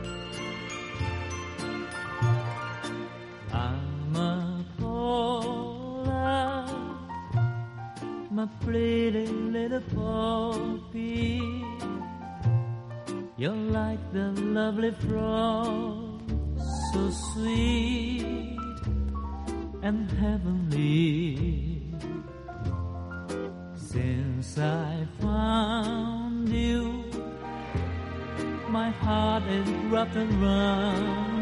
Amapola, my pretty little poppy, you're like the lovely frog, so sweet and heavenly. Since I found you, my heart is wrapped around